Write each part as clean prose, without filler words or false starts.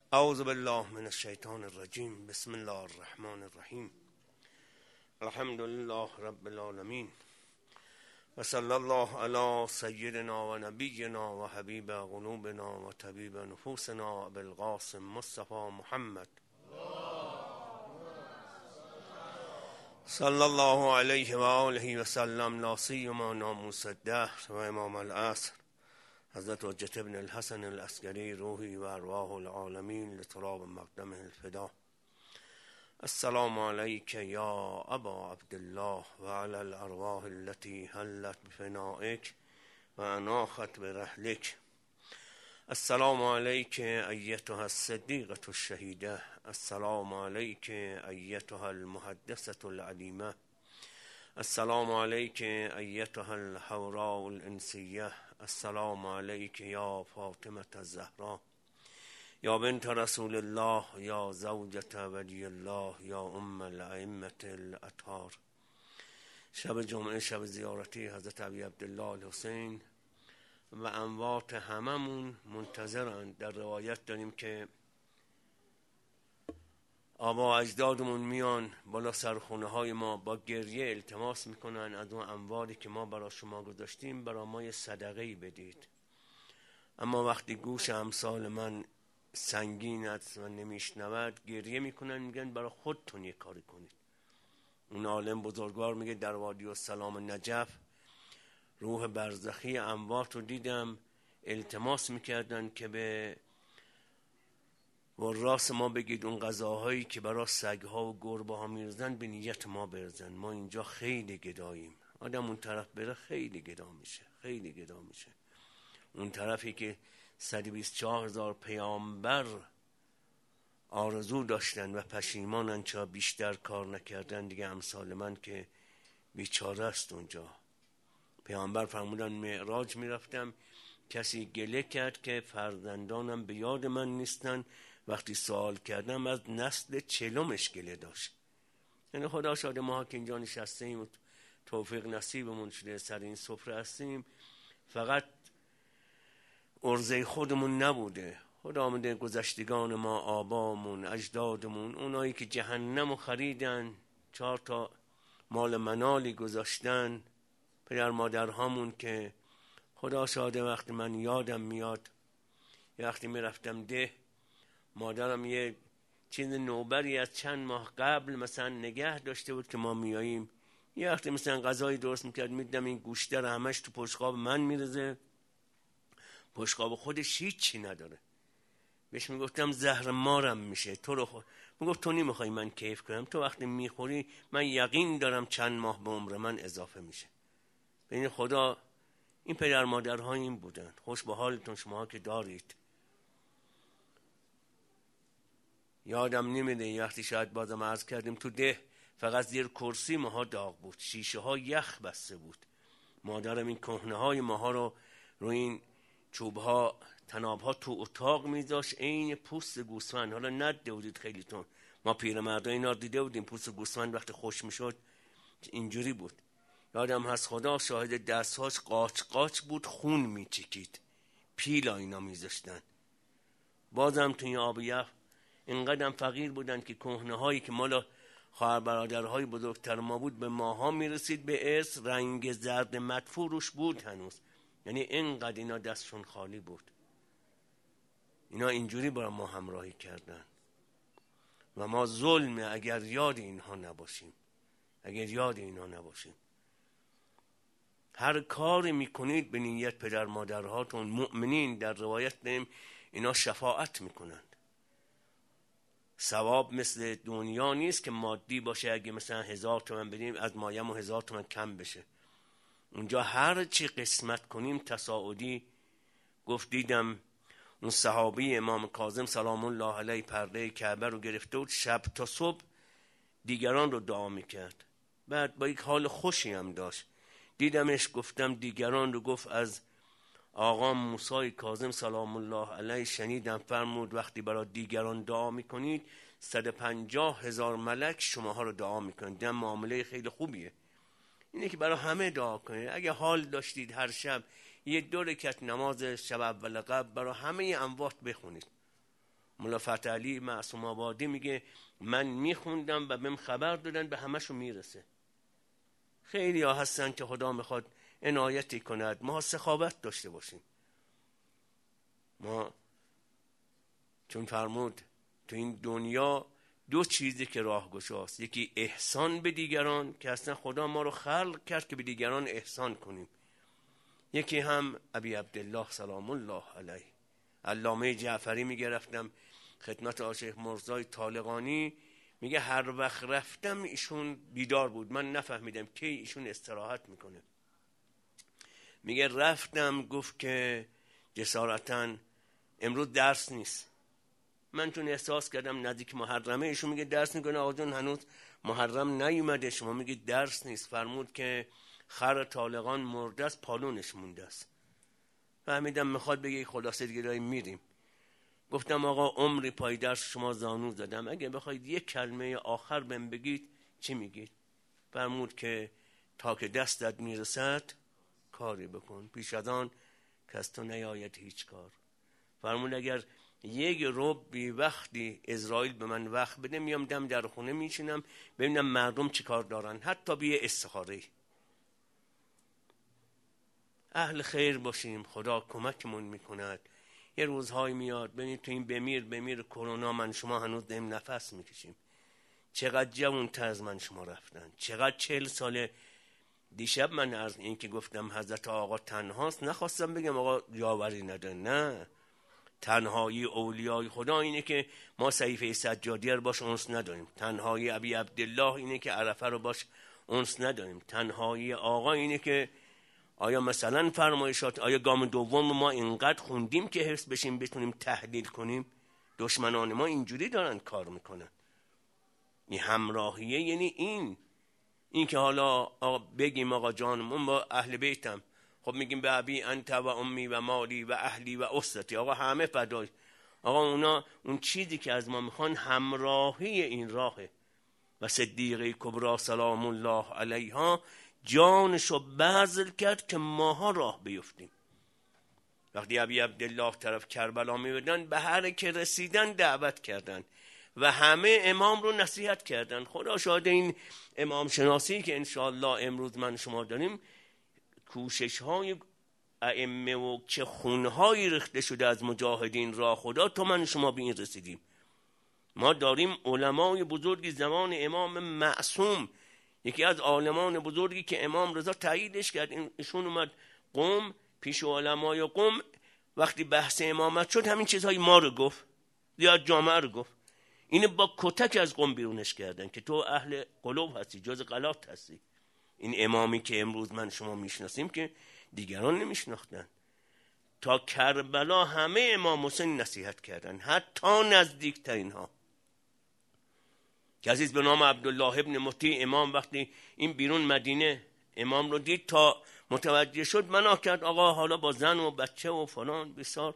اعوذ بالله من الشیطان الرجیم. بسم الله الرحمن الرحیم. الحمد لله رب العالمین و صلی الله علی سیدنا و نبینا و حبیب قلوبنا و طبیب نفوسنا ابی القاسم مصطفی محمد صلی الله علیه و آله و سلم، لا سیما ناموس الدهر و امام العصر حضرت حجت ابن الحسن العسکری روحی و ارواح العالمین لتراب مقدمه الفدا. السلام علیک یا ابا عبدالله و علی الارواح التي حلت بفنائک و اناخت برحلک. السلام علیک ایتها الصدیقة الشهیده. السلام علیک ایتها المحدثة العلیمه. السلام علیک ایتها الحوراء الانسیه. السلام علیک یا فاطمة الزهرا، یا بنت رسول الله، یا زوجة ولی الله، یا ام الائمة الاطهار. شب جمعه شب زیارتی حضرت ابی عبدالله الحسین و اموات هممون منتظرند. در روایت داریم که آبا اجدادمون میان بالا سرخونه های ما با گریه التماس میکنن از اون اموالی که ما برای شما گذاشتیم برای ما یه صدقه‌ای بدید. اما وقتی گوش امثال من سنگین است و نمیشنود، گریه میکنن، میگن برای خودتون یه کاری کنید. اون عالم بزرگوار میگه در وادی السلام نجف روح برزخی اموات رو دیدم التماس میکردن که به وراث ما بگید اون غذاهایی که برای سگها و گربه ها میرزن به نیت ما برزن. ما اینجا خیلی گداییم. آدم اون طرف بره خیلی گدا میشه، خیلی گدا میشه. اون طرفی که 124,000 پیامبر آرزو داشتن و پشیمانن چرا بیشتر کار نکردن، دیگه امثال من که بیچاره است اونجا. پیامبر فرمودن معراج میرفتم، کسی گله کرد که فرزندانم به یاد من نیستن. وقتی سوال کردم از نسل 40مش گله داشت. یعنی خدا شاده ما که اینجا نشستیم و توفیق نصیبمون شده سر این سفره هستیم، فقط عرضه خودمون نبوده. خدا آمده گذشتگان ما، آبامون، اجدادمون، اونایی که جهنمو خریدن 4 تا مال منالی گذاشتن، پدر مادرهامون که خدا شاده وقتی من یادم میاد یه وقتی میرفتم ده، مادرم یه چیز نوبری از چند ماه قبل مثلا نگه داشته بود که ما میاییم، یه وقتی مثلا غذایی درست میکرد، میدم این گوشته رو همش تو پشتقاب من میرزه، پشتقاب خودش هیچی نداره. بهش میگفتم زهر مارم میشه، تو رو میگفت تو نمیخوای من کیف کنم، تو وقتی میخوری من یقین دارم چند ماه به عمر من اضافه میشه. ببین خدا، این پدر مادرها این بودن. خوش به حالتون شما که دارید. یادم نمیده یه وقتی شاید بازم عرض کردیم تو ده فقط زیر کرسی ماها داغ بود، شیشه ها یخ بسته بود. مادرم این کهنه های ماها رو روی این چوب ها تناب ها تو اتاق میذاشت، این پوست گوسفند. حالا ندیده بودید خیلیتون، ما پیرمردا اینا رو دیده بودیم، پوست گوسفند وقتی خوش میشد اینجوری بود. یادم هست خدا شاهد دستهاش قاچ قاچ بود، خون میچکید، پیلا اینا میذاشتن. بازم تو این آب یخ اینقدر فقیر بودن که کهنه هایی که مالا خواهر برادرهای بزرگتر ما بود به ماها میرسید به ارث، رنگ زرد مدفوع روش بود هنوز. یعنی اینقدر اینا دستشون خالی بود. اینا اینجوری برای ما همراهی کردن و ما ظلمه اگر یاد اینها نباشیم، اگر یاد اینها نباشیم. هر کاری میکنید به نیت پدر مادرهاتون مؤمنین، در روایت داریم اینا شفاعت میکنند. ثواب مثل دنیا نیست که مادی باشه، اگه مثلا 1000 تومن بدیم از مایم و 1000 تومن کم بشه. اونجا هر چی قسمت کنیم تصاعدی. گفت دیدم اون صحابی امام کاظم سلام الله علیه پرده کعبه رو گرفته بود، شب تا صبح دیگران رو دعا میکرد، بعد با یک حال خوشی هم داشت. دیدمش، گفتم دیگران رو. گفت از آقا موسی کاظم سلام الله علیه شنیدم فرمود وقتی برای دیگران دعا میکنید 150,000 ملک شماها رو دعا میکنید. دیدم معامله خیلی خوبیه اینه که برای همه دعا کنید. اگه حال داشتید هر شب 2 رکعت نماز شب اول قبل برای همه اموات بخونید. مولا فتح علی معصوم آبادی میگه من میخوندم و بهم خبر دادن به همشون میرسه. خیلی ها هستن که خدا میخواد عنایتی کند، ما سخاوت داشته باشیم. ما چون فرمود تو این دنیا دو چیزی که راهگشاست، یکی احسان به دیگران که اصلا خدا ما رو خلق کرد که به دیگران احسان کنیم، یکی هم ابی عبدالله سلام الله علیه علامه جعفری میگه رفتم خدمت آشیخ مرزای طالقانی، میگه هر وقت رفتم ایشون بیدار بود، من نفهمیدم کی ایشون استراحت میکنه. میگه رفتم گفت که جسارتاً امروز درس نیست. من چون احساس کردم نزدیک محرمه، ایشون میگه درس میکنه آقا جون هنوز محرم نیومده، شما میگه درس نیست. فرمود که خر طالقان مرده است، پالونش مونده است. فهمیدم میخواد بگه خلاصه دیگه داریم میریم. گفتم آقا عمری پای درس شما زانو زدم، اگه بخواید یک کلمه آخر بهم بگید چی میگید؟ فرمود که تا که دستت میرسد کاری بکن، پیش از آن که از تو نیاید هیچ کار. فرمود اگر یک ربع وقتی اسرائیل به من وقت بده، میام دم در خونه میشینم ببینم مردم چی کار دارن، حتی بیه استخاره. اهل خیر باشیم، خدا کمکمون میکند. یه روزهای میاد ببینید تو این بمیر کرونا من شما هنوز داریم نفس میکشیم. چقدر جوان‌تر از من شما رفتن، چقدر 40 ساله. دیشب من از این که گفتم حضرت آقا تنهاست، نخواستم بگم آقا یاوری نداره، نه، تنهایی اولیای خدا اینه که ما صحیفه سجادیه رو باش انس نداریم. تنهایی ابی عبدالله اینه که عرفه رو باش انس نداریم. تنهایی آقا اینه که آیا مثلا فرمایشات، آیا گام دوم ما اینقدر خوندیم که حفظ بشیم بتونیم تحلیل کنیم؟ دشمنان ما اینجوری دارن کار میکنن. این همراهیه یعنی این که حالا بگیم آقا جان من با اهل بیتم، خب میگیم به ابی انت و امی و مالی و اهلی و اسرتی، آقا همه فدای. آقا اونا اون چیزی که از ما میخوان همراهی این راهه. و صدیقه کبرا سلام الله علیها جانشو بذل کرد که ماها راه بیفتیم. وقتی ابی عبدالله طرف کربلا میبردن، به هر که رسیدن دعوت کردن و همه امام رو نصیحت کردن. خدا شاهد این امام شناسی که انشاءالله امروز من شما داریم، کوشش های ائمه و چه خونهایی ریخته شده از مجاهدین را خدا تا من شما به این رسیدیم. ما داریم علمای بزرگی زمان امام معصوم، یکی از عالمان بزرگی که امام رضا تاییدش کرد، ایشون اومد قم پیش علمای قم، وقتی بحث امامت شد همین چیزهای ما رو گفت، یا جامعه رو گفت. اینو با کتک از قم بیرونش کردن که تو اهل قلوب هستی، جز غلات هستی. این امامی که امروز من شما میشناسیم که دیگران نمیشناختن. تا کربلا همه امام حسین نصیحت کردن، حتی نزدیکترین ها. کسی به نام عبدالله ابن مطیع امام وقتی این بیرون مدینه امام رو دید، تا متوجه شد منع کرد، آقا حالا با زن و بچه و فلان بسار.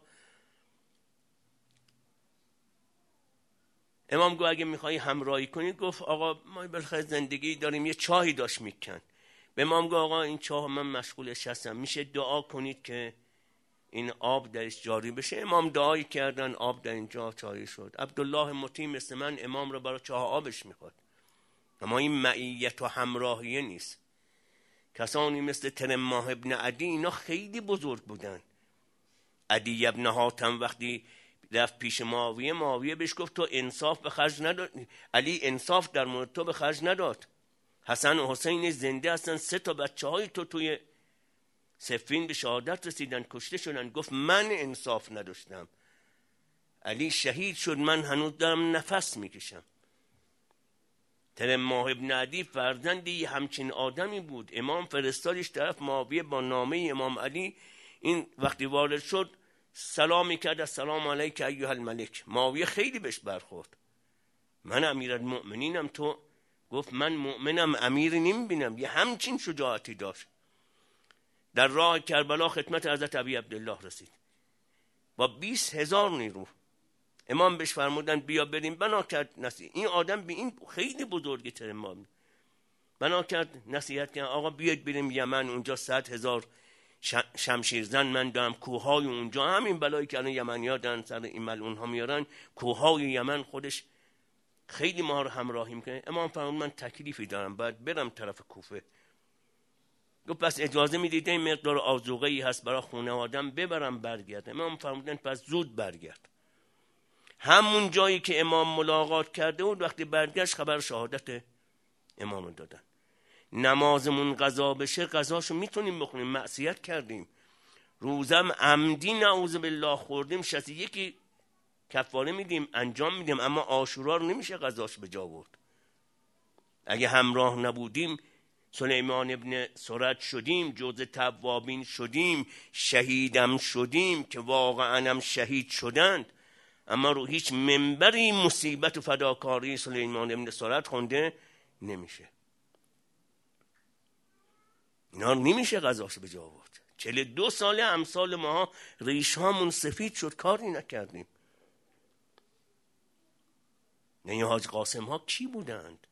امام گفت اگه میخوایی همراهی کنی، گفت آقا ما بالاخره زندگی داریم. یه چاهی داشت میکن، به امام گفت آقا این چاه من مشغولش هستم، میشه دعا کنید که این آب درش جاری بشه؟ امام دعایی کردن، آب در اینجا جاری شد. عبدالله مطیع مثل من امام رو برای چاه آبش میخواد. اما این معیت و همراهیه نیست. کسانی مثل ترماح ابن عدی اینا خیلی بزرگ بودن. عدی ابن حاتم وقتی رفت پیش معاویه بهش گفت تو انصاف به خرج نداد، علی انصاف در مورد تو به خرج نداد. حسن و حسین زنده هستن، 3 تا بچه های تو توی صفین به شهادت رسیدن، کشته شدن. گفت من انصاف نداشتم، علی شهید شد، من هنوز دارم نفس میکشم. ترماح ابن عدی فرزندی همچین آدمی بود. امام فرستادش طرف معاویه با نامه امام علی. این وقتی وارد شد سلامی کرد، السلام علیک ایها الملک. معاویه خیلی بهش برخورد، من امیرالمؤمنینم تو. گفت من مؤمنم، امیری نمیبینم. یه همچین شجاعتی داشت. در راه کربلا خدمت حضرت ابی عبدالله رسید با 20,000 نیرو. امام بهش فرمودن بیا بریم. بنا کرد نصیحت. این آدم به این خیلی بزرگی تر امام بنا کرد نصیحت کرد، آقا بیاید بریم یمن، اونجا 100,000 شمشیرزن من دارم، کوههای اونجا، همین بلایی که الان یمنی‌ها دارن سر این ملعون ها میارن، کوههای یمن خودش خیلی ما رو همراهی میکنه. امام فرمود من تکلیفی دارم باید برم طرف کوفه. گفت پس اجازه میدید این مقدار آذوقه‌ای هست برای خانواده‌ام ببرم برگردم؟ امام فرمودن پس زود برگرد. همون جایی که امام ملاقات کرده بود وقتی برگشت خبر شهادت امام دادن. نمازمون قضا بشه قضاشو میتونیم بخونیم، معصیت کردیم، روزم عمدی نعوذ بالله خوردیم، 61 کفاره میدیم انجام میدیم، اما عاشورا رو نمیشه قضاش به جا برد. اگه همراه نبودیم سلیمان ابن سرد شدیم، جزء توابین شدیم، شهیدم شدیم که واقعا هم شهید شدند، اما رو هیچ منبری مصیبت و فداکاری سلیمان ابن سرد خونده نمیشه. اینا نمیشه قضاش به جا برد. 42 ساله امثال ما ریش هامون سفید شد، کاری نکردیم. نه حاج قاسم ها کی بودند؟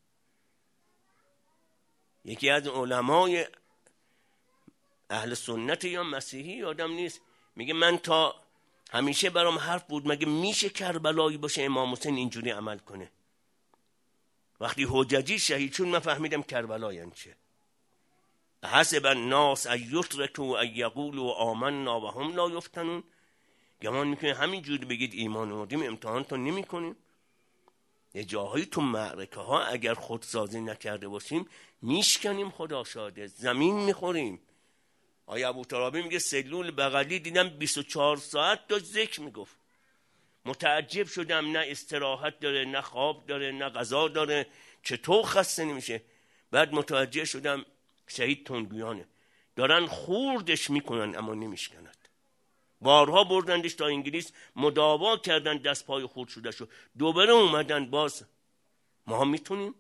یکی از علمای اهل سنت یا مسیحی آدم نیست، میگه من تا همیشه برام حرف بود مگه میشه کربلایی باشه امام حسین اینجوری عمل کنه؟ وقتی حججی شهید شد من فهمیدم کربلا یعنی چه. حسب الناس ان یترکوا ان یقولوا آمنا و هم لا یفتنون. گمان میکنه همینجوری بگید ایمان آوردیم امتحانتون نمیکنیم؟ یه جاهایی تو معرکه ها اگر خودسازی نکرده باشیم میشکنیم، خدا شاهده، زمین میخوریم. آیا ابوترابی میگه سلول بغلی دیدم 24 ساعت داشت ذکر میگفت. متعجب شدم، نه استراحت داره، نه خواب داره، نه غذا داره، چطور خسته نمیشه؟ بعد متوجه شدم شهید تندگویانه، دارن خوردش میکنن اما نمیشکنند. بارها بردندش تا انگلیس، مداوا کردن دست پای خورد شده شو، دوباره اومدن باز. ما هم میتونیم؟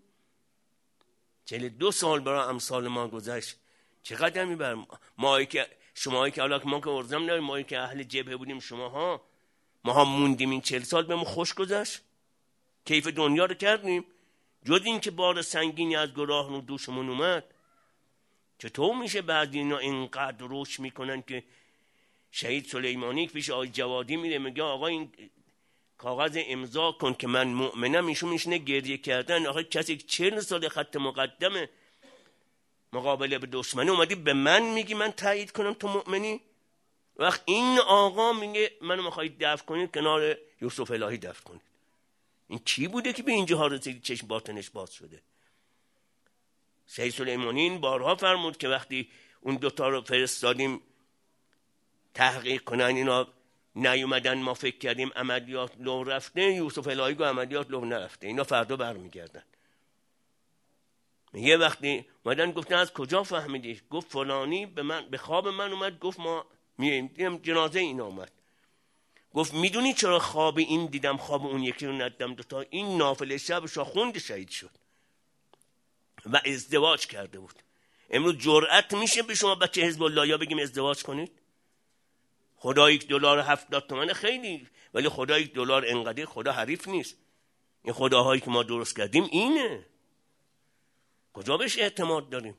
42 سال برای امثال ما گذشت، چقدر میبرم؟ ماهی که شماهایی که حالا ما که ارزم داریم، ماهی که اهل جبهه بودیم، شماها ما موندیم این 40 سال بهمون خوش گذشت، کیف دنیا رو کردیم، جز این که بار سنگینی از گناه رو دوشمون اومد. چطور میشه بعد اینا اینقدر روش میکنن که شهید سلیمانی پیش آقای جوادی میره میگه آقا این کاغذ امضا کن که من مؤمنم، ایشون میشینه گریه کردن. آقا کسی 40 سال خط مقدمه مقابله به دشمنی اومدی به من میگی من تایید کنم تو مؤمنی؟ وقت این آقا میگه منو میخواید دفن کنید کنار یوسف الهی دفن کنید. این کی بوده که به اینجا ها رسید چشم باطنش باز شده؟ شهید سلیمانی این بارها فرمود که وقتی اون دوتا رو فرستادیم تحقیق کنن اینا نیومدن، ما فکر کردیم عملیات لو رفته، یوسف الهی گفت عملیات لو نرفته، اینا فردا برمیگردن. یه وقتی اومدن گفتن از کجا فهمیدی؟ گفت فلانی به خواب من اومد گفت ما میریم جنازه اینا اومد. گفت میدونی چرا خواب این دیدم خواب اون یکی رو ندیدم؟ دوتا این نافله شبش رو خوند شهید شد و ازدواج کرده بود. امروز جرأت میشه به شما بچه حزب الله یا بگیم ازدواج کنید؟ خدا $1.70 خیلی، ولی خدا $1 انقدر خدا حریف نیست. این خداهایی که ما درست کردیم اینه، کجا بهش اعتماد داریم؟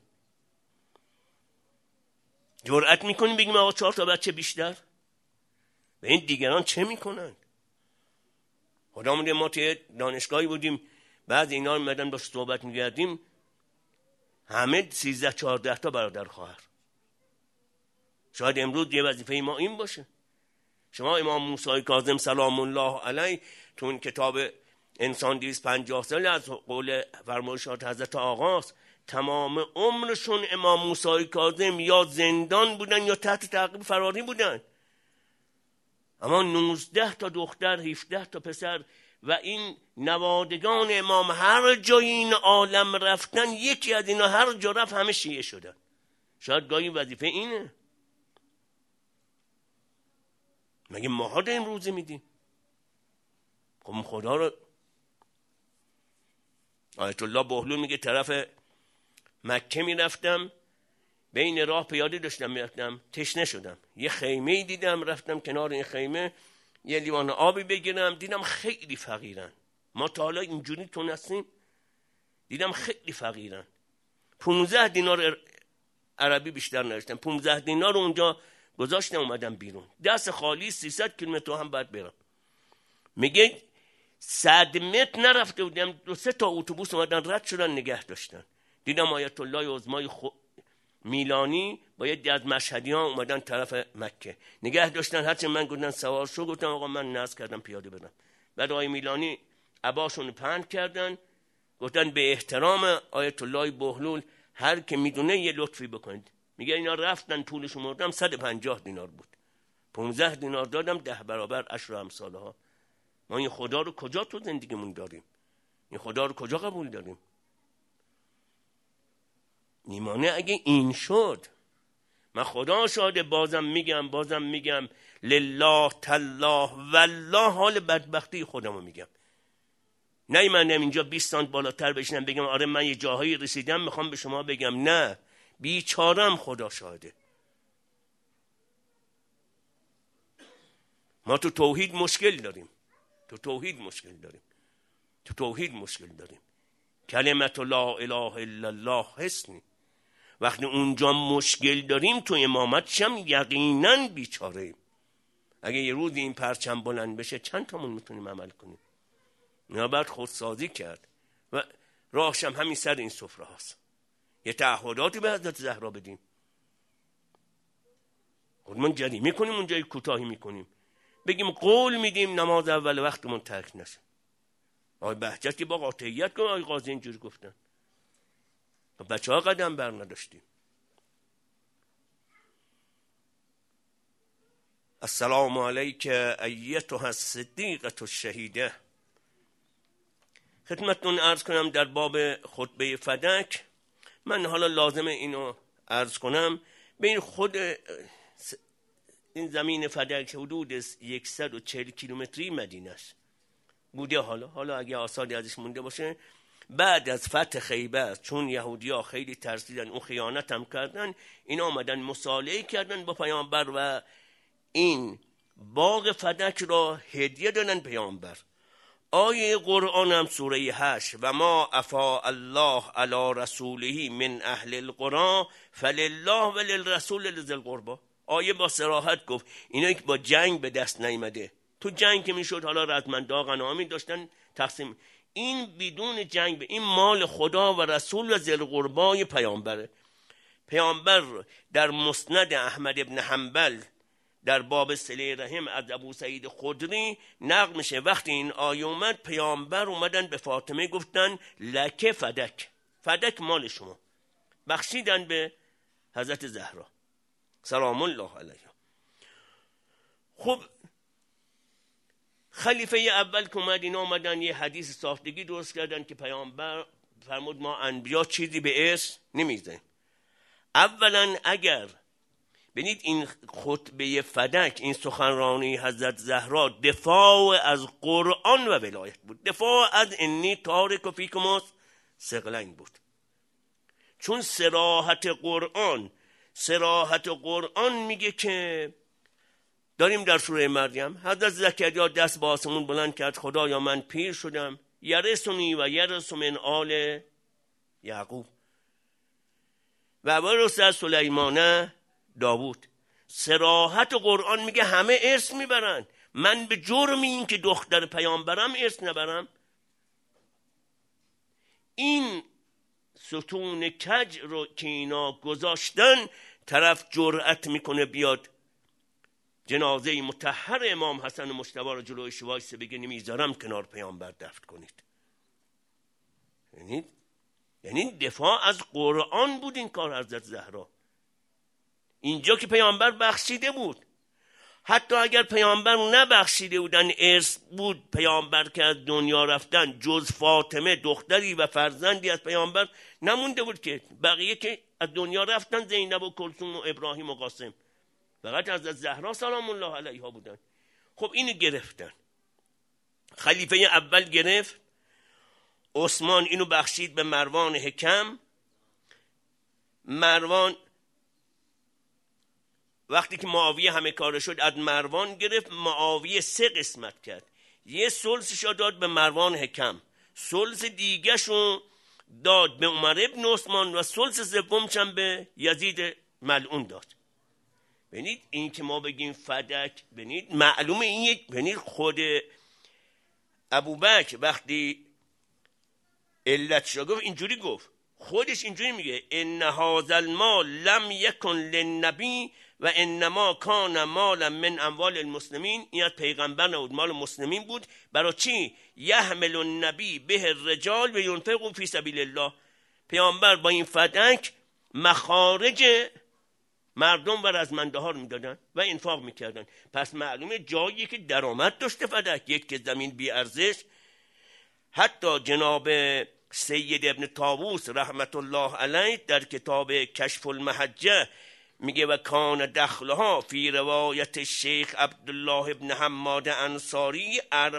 جرأت میکنیم بگیم آقا 4 تا بچه بیشتر؟ به این دیگران چه میکنن؟ خدا مونده ما توی دانشگاهی بودیم، بعد اینا میمدن باش صحبت میگردیم، همه 13-14 تا برادر خواهر. شاید امروز یه وظیفه ما این باشه. شما امام موسی کاظم سلام الله علیه تو این کتاب انسان 250 سال از قول فرمایشات حضرت آقاست، تمام عمرشون امام موسی کاظم یا زندان بودن یا تحت تعقیب فراری بودن، اما 19 تا دختر 17 تا پسر و این نوادگان امام هر جای این عالم رفتن، یکی از اینا هر جا رفت همه شیعه شدن. شاید گاهی وظیفه اینه. مگه ماها داریم روزه میدیم؟ خب خدا رو آیت الله بهلول میگه طرف مکه میرفتم، بین راه پیاده داشتم میرفتم، تشنه شدم، یه خیمه دیدم، رفتم کنار این خیمه یه لیوان آبی بگیرم، دیدم خیلی فقیرن. ما تا حالا اینجوری تونستیم؟ دیدم خیلی فقیرن. 15 دینار عربی بیشتر نداشتم. 15 دینار رو اونجا گذاشتم اومدم بیرون، دست خالی. 300 کیلومتر هم باید برم. میگه 100 متر نرفته بودم 2-3 تا اتوبوس اومدن رد شدن نگه داشتن. دیدم آیت الله عظمای میلانی با یه از مشهدیان اومدن طرف مکه نگه داشتن. هرچند من گفتن سوار شو، گفتم آقا من ناز کردم پیاده برم. بعد آقای میلانی عباشون پهن کردن، گفتن به احترام آیت الله بهلول هر که میدونه یه لطفی بکنید. میگه اینا رفتن طولش مردم 150 دینار بود. 15 دینار دادم 10 برابر عشر امثالها. ما این خدا رو کجا تو زندگیمون داریم؟ این خدا رو کجا قبول داریم؟ میمانه اگه این شد، من خدا شاده بازم میگم لله تالله والله حال بدبختی خودمو میگم. نیومدم اینجا 20 سانت بالاتر بشینم بگم آره من یه جاهایی رسیدم میخوام به شما بگم نه، بیچارم خدا شاهده. ما تو توحید مشکل داریم. کلمت لا اله الا الله حسنی. وقتی اونجا مشکل داریم تو امامت هم یقینا بیچاره. اگه یه روز این پرچم بلند بشه چند تامون میتونیم عمل کنیم؟ نه باید خودسازی کرد و راهش هم همین سر این سفره هاست. یه تعهداتی به حضرت زهرا بدیم. خودمون جریمه کنیم، اونجایی کوتاهی میکنیم، بگیم قول میدیم نماز اول وقتمون ترک نشه. آقای بهجتی با قاطعیت که آقای قاضی اینجوری گفتن، بچه ها قدم بر نداشتیم. السلام علیک ایتها الصدیقة الشهیده. خدمتتون عرض کنم در باب خطبه فدک، من حالا لازمه اینو عرض کنم. به این خود این زمین فدک حدود 140 کیلومتری مدینه است بوده. حالا اگه آثاری ازش مونده باشه، بعد از فتح خیبر چون یهودی‌ها خیلی ترسیدن، اون خیانت هم کردن، اینا آمدن مصالحه کردن با پیامبر و این باغ فدک را هدیه دادن پیامبر. آیه قرآن هم سوره 8 و ما افا الله علی رسوله من اهل القرى فلله وللرسول ذی القربى. آیه با صراحت گفت اینا که با جنگ به دست نیامده، تو جنگ که میشد حالا رزمندا غنامی داشتن تقسیم، این بدون جنگ به این مال خدا و رسول و ذی القربای پیامبره. پیامبر در مسند احمد ابن حنبل در باب صله رحم از ابو سعید خدری نقل میشه وقتی این آیه اومد پیامبر اومدن به فاطمه گفتن لک فدک، فدک مال شما، بخشیدن به حضرت زهرا سلام الله علیها. خب خلیفه اول که اومد اینا اومدن یه حدیث ساختگی درست کردن که پیامبر فرمود ما انبیا چیزی به اسم نمیزنیم. اولا اگر ببینید این خطبه فدک، این سخنرانی حضرت زهرا دفاع از قرآن و ولایت بود، دفاع از انی تارک فیکم ثقلین بود. چون صراحت قرآن میگه که داریم در سوره مریم، حضرت زکریا دست با آسمون بلند کرد خدایا من پیر شدم، یرثنی و یرث من آل یعقوب و ورث از سلیمان داوود. صراحت قرآن میگه همه ارث میبرن، من به جرم این که دختر پیامبرم ارث نبرم؟ این ستون کج رو که اینا گذاشتن، طرف جرأت میکنه بیاد جنازه مطهر امام حسن مجتبی رو جلوی وایسه بگه نمیذارم کنار پیامبر دفن کنید. یعنی دفاع از قرآن بود این کار حضرت زهرا. اینجا که پیامبر بخشیده بود، حتی اگر پیامبر نبخشیده بودن ارث بود پیامبر که از دنیا رفتن، جز فاطمه دختری و فرزندی از پیامبر نمونده بود که بقیه که از دنیا رفتن زینب و کلثوم و ابراهیم و قاسم، فقط حضرت زهرا سلام الله علیها بودن. خب اینو گرفتن، خلیفه اول گرفت، عثمان اینو بخشید به مروان حکم. مروان وقتی که معاویه همه کاره شد از مروان گرفت، معاویه 3 قسمت کرد، یه ثلثش داد به مروان حکم، ثلث دیگه‌شو داد به عمر ابن عثمان و ثلث سومش هم به یزید ملعون داد. ببینید این که ما بگیم فدک، ببینید معلومه این یک، ببینید خود ابوبکر وقتی علتش را گفت اینجوری گفت، خودش اینجوری میگه ان هذا المال لم یکن للنبی و انما کان مالا من اموال المسلمین. این از پیغمبر نبود، مال مسلمین بود. برای چی؟ یحمل النبی به الرجال و ینفقوا فی سبیل الله. پیامبر با این فدک مخارج مردم و رزمنده ها رو میدادن و انفاق میکردن. پس معلومه جایی که درآمد داشته فدک، یک که زمین بی ارزش. حتی جناب سید ابن طاووس رحمت الله علیه در کتاب کشف المحجه میگه و کان دخلها فی روایت شیخ عبدالله ابن حماد انصاری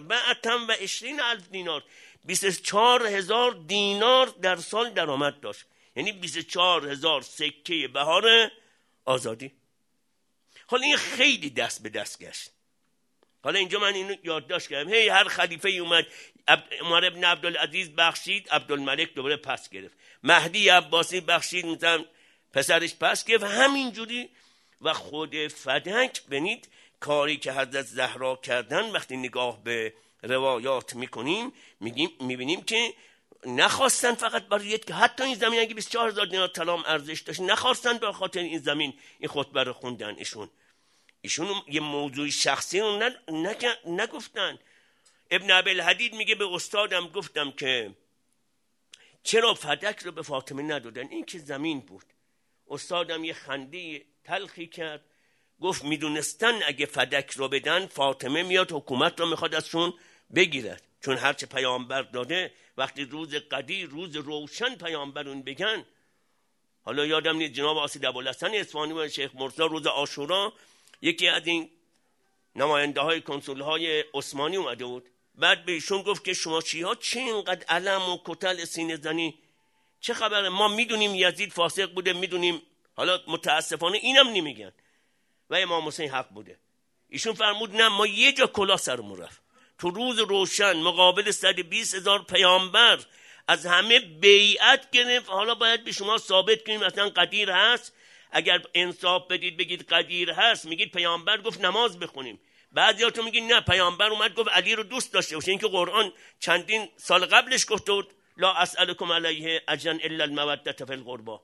24,000 دینار، 24,000 دینار در سال درآمد داشت، یعنی 24,000 سکه بهار آزادی. حالا این خیلی دست به دست گشت. حالا اینجا من اینو یادداشت کردم، هر خلیفه اومد، عمر ابن عبدالعزیز بخشید، عبدالملک دوباره پس گرفت، مهدی عباسی بخشید، مثلا پسرش پس گرفت، همینجوری. و خود فدک ببینید کاری که حضرت زهرا کردن، وقتی نگاه به روایات میکنیم میبینیم که نخواستن فقط برای یک، حتی این زمین اگه 24,000 دینار طلا ارزش داشت، نخواستن به خاطر این زمین این خطبه رو خوندن. ایشون یه موضوع شخصی رو نگفتن. ابن ابوالحدید میگه به استادم گفتم که چرا فدک رو به فاطمه ندادن، این که زمین بود. استادم یه خنده تلخی کرد، گفت میدونستن اگه فدک رو بدن فاطمه میاد حکومت رو میخواد ازشون بگیرد، چون هرچه پیامبر داده، وقتی روز قدیر، روز روشن پیامبرون بگن. حالا یادم نیست جناب آسید ابوالحسن اصفهانی و شیخ مرتضی روز عاشورا یکی از این نماینده های کنسول های عثمانی اومده بود، بعد به ایشون گفت که شما چیها چه اینقدر علم و کتل سینه زنی، چه خبره؟ ما میدونیم یزید فاسق بوده، میدونیم، حالا متاسفانه اینم نمیگن و امام حسین حق بوده. ایشون فرمود نه، ما یه جا کلا سرمون رفت، تو روز روشن مقابل 120,000 پیامبر از همه بیعت گرفت. حالا باید به شما ثابت کنیم مثلا قدیر هست، اگر انصاف بدید بگید قدیر هست، میگید پیامبر گفت نماز بخونیم. بعضیاتون میگید نه، پیامبر اومد گفت علی رو دوست داشته باشه، اینکه قرآن چندین سال قبلش گفته بود لا اسألکم علیه اجرا الا المودة فی القربى.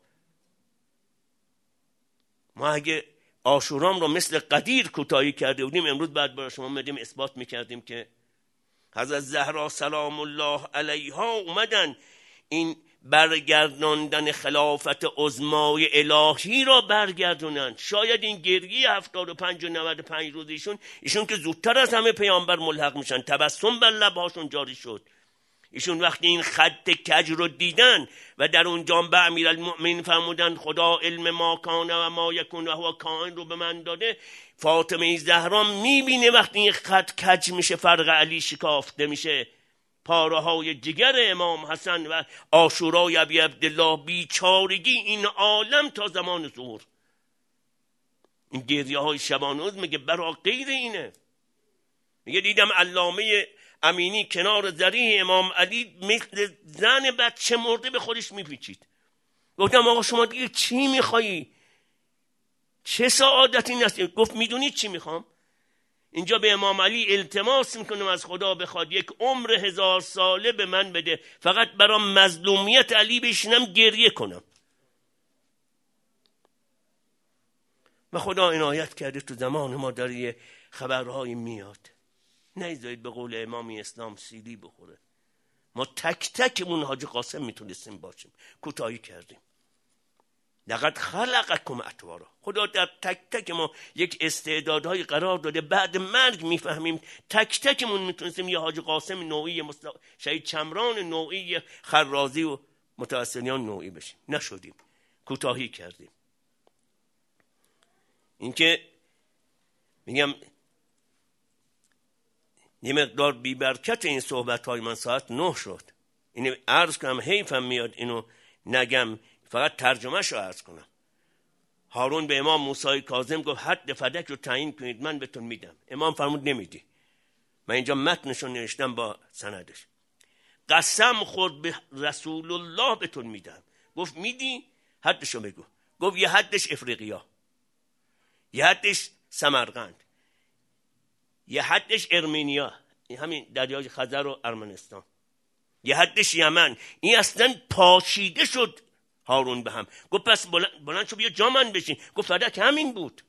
ما اگه عاشورام رو مثل قدیر کوتاهی کرده بودیم، امروز بعد برای شما میدیم اثبات میکردیم که حضرت زهرا سلام الله علیها اومدن این برگرداندن خلافت عظمای الهی را برگردونن. شاید این گریه 75 و 95 روز ایشون که زودتر از همه پیامبر ملحق میشن، تبسم بر لبهاشون جاری شد. ایشون وقتی این خط کج رو دیدن و در اونجا به امیرالمؤمنین فرمودن خدا علم ما کان و ما یکون و هو کائن رو به من داده، فاطمه زهرا میبینه وقتی این خط کج میشه، فرق علی شکافته میشه، پاره های جگر امام حسن و عاشورای ابی عبدالله، بیچارگی این عالم تا زمان ظهور. این گریه های شبانوز میگه برا غیر اینه. میگه دیدم علامه امینی کنار ذریح امام علی مثل زن بچه مرده به خودش میپیچید. گفتم آقا شما دیگه چی میخوایی؟ چه سعادتی نصیب؟ گفت میدونی چی میخوام؟ اینجا به امام علی التماس میکنم از خدا بخواد یک عمر 1000 ساله به من بده، فقط برای مظلومیت علی بشینم گریه کنم. و خدا عنایت کرده تو زمان ما در یه خبرهایی میاد، نیذارید به قول امام اسلام سیلی بخوره. ما تک تکمون حاج قاسم میتونستیم باشیم، کوتاهی کردیم. لقد خلقکم اطوارا. خدا در تک تک ما یک استعدادهای قرار داده، بعد مرگ میفهمیم تک تکمون میتونستیم یه حاج قاسم نوعی، شهید چمران نوعی، خرازی و متوسلیان نوعی بشیم. نشدیم، کوتاهی کردیم. اینکه میگم یه مقدار بی برکت این صحبت های من ساعت 9 شد. اینو عرض کنم، حیفم میاد اینو نگم، فقط ترجمه شو عرض کنم. هارون به امام موسی کاظم گفت حد فدک رو تعیین کنید من بهتون میدم. امام فرمود نمیدی. من اینجا متنشو نوشتم با سندش. قسم خورد به رسول الله بهتون میدم. گفت میدی؟ حدشو بگو. گفت یه حدش افریقیا، یه حدش سمرقند، یه حدش ارمنیا، همین دریای خزر و ارمنستان، یه حدش یمن. این اصلا پاشیده شد هارون به هم. گفت پس بلند شو بیا جا من بشین. گفت فقط همین بود.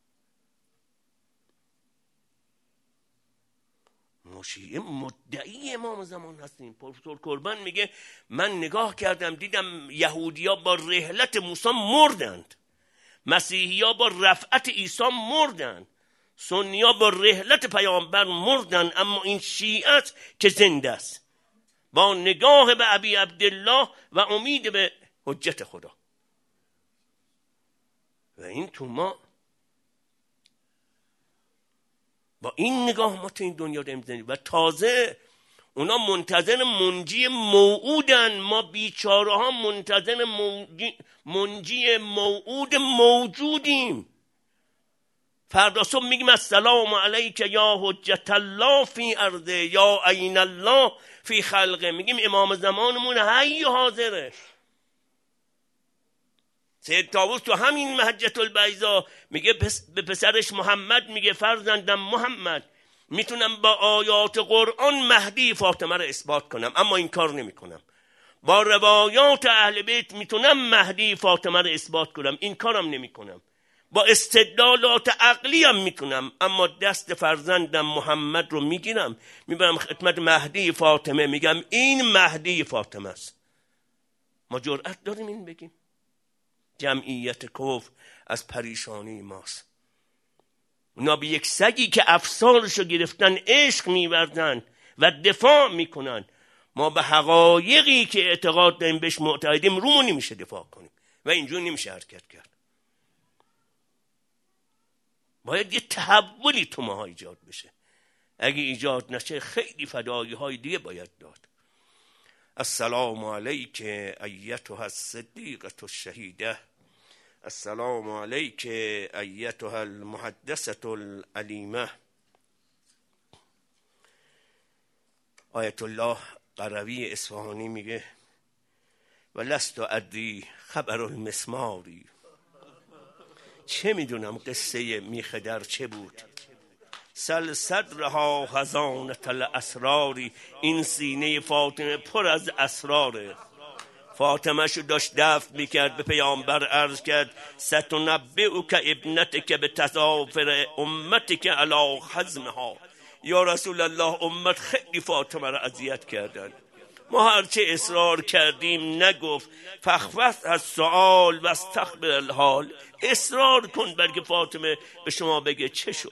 مشیعه مدعی امام زمان هستیم. پروفسور کربن میگه من نگاه کردم دیدم یهودیا با رحلت موسی مردند، مسیحیا با رفعت عیسی مردند، سنیا با رحلت پیامبر مردند، اما این شیعه که زنده است با نگاه به ابی عبدالله و امید به حجت خدا. و این تو ما با این نگاه ما تو این دنیا داریم زندگی. و تازه اونا منتظر منجی موعودن، ما بیچاره ها منتظر منجی موعود موجودیم. فردا صبح میگیم السلام علیک یا حجت الله فی ارضه یا عین الله فی خلقه. میگیم امام زمانمون حی حاضره. سید طاووس تو همین محجة البیضا میگه به پسرش محمد، میگه فرزندم محمد میتونم با آیات قرآن مهدی فاطمه رو اثبات کنم، اما این کار نمی کنم. با روایات اهل بیت میتونم مهدی فاطمه رو اثبات کنم، این کارم نمی کنم. با استدلالات عقلی هم میتونم، اما دست فرزندم محمد رو میگیرم میبرم خدمت مهدی فاطمه، میگم این مهدی فاطمه است. ما جرأت داریم این بگیم؟ جمعیت کفر از پریشانی ماست. اونا به یک سگی که افسارشو گرفتن عشق می‌ورزن و دفاع میکنن. ما به حقایقی که اعتقاد داریم بهش معتقدیم رومون نمیشه دفاع کنیم و اینجور نمیشه حرکت کرد. باید یه تحولی تو ماها ایجاد بشه. اگه ایجاد نشه خیلی فدایی های دیگه باید داد. السلام علیک ایتها الصدیقة الشهیده، السلام علیک ایتها المحدثة العلیمه. آیت الله قروی اصفهانی میگه و لست ادری خبر المسماری. چه میدونم قصه میخ در چه بود. سل صدرها خزانة الاسراری. این سینه فاطمه پر از اسراره. فاطمه شو داشت دفن میکرد، به پیامبر عرض کرد ستنبئک ابنتک به تظافر امتک علی خزمها. یا رسول الله امت خیلی فاطمه را اذیت کردن، ما هرچه اصرار کردیم نگفت. فخفت از سؤال و استخبر الحال. اصرار کن بلکه فاطمه به شما بگه چه شد.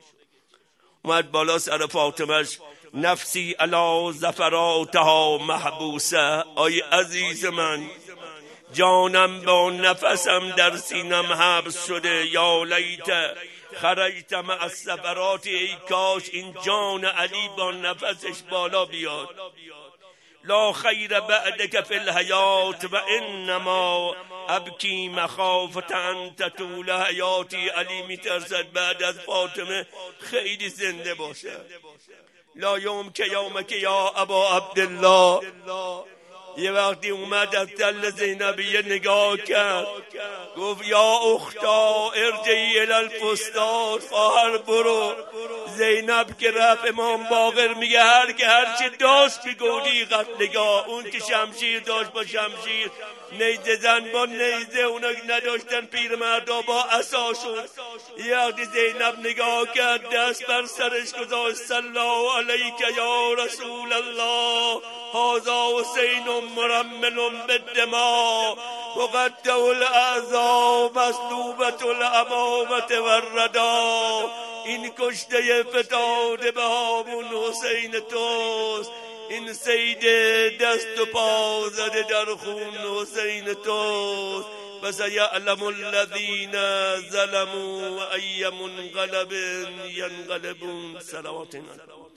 اومد بالا سر فاطمهش نفسی علی زفراتها محبوسه. آی عزیز من، جانم با نفسم در سینم حبس شده. یا لیت خرجت مع السفرات. ای کاش این جان علی با نفسش بالا بیاد. لا خیر بعدک فی الحیات و انما ابکی مخافت ان تطول حیاتی. علی میترسد بعد از فاطمه خیلی زنده باشه. لا یومک یا ابا عبدالله. یه وقتی اومد از تل زینبیه نگاه کرد، گفت یا اختا ارجعی الی الفستاد. خواهر برو. زینب که رفت، امام باقر میگه هرچی داشت بگودی قتلگاه. اون که شمشیر داشت با شمشیر، نیزه زن با نیزه، اونا نداشتن پیرمردا با عصاشون. یه وقتی زینب نگاه کرد دست بر سرش گذاشت صلی علیک یا رسول الله هذا حسین مرمل بالدماء مقطع الاعضاء مسلوبة الامامة والرداء. این کشته فتاده به هامون حسین توست. این سید دست و پا زده در خون حسین توست. و سیعلم الذین ظلموا و ای منقلب ینقلبون. صلوات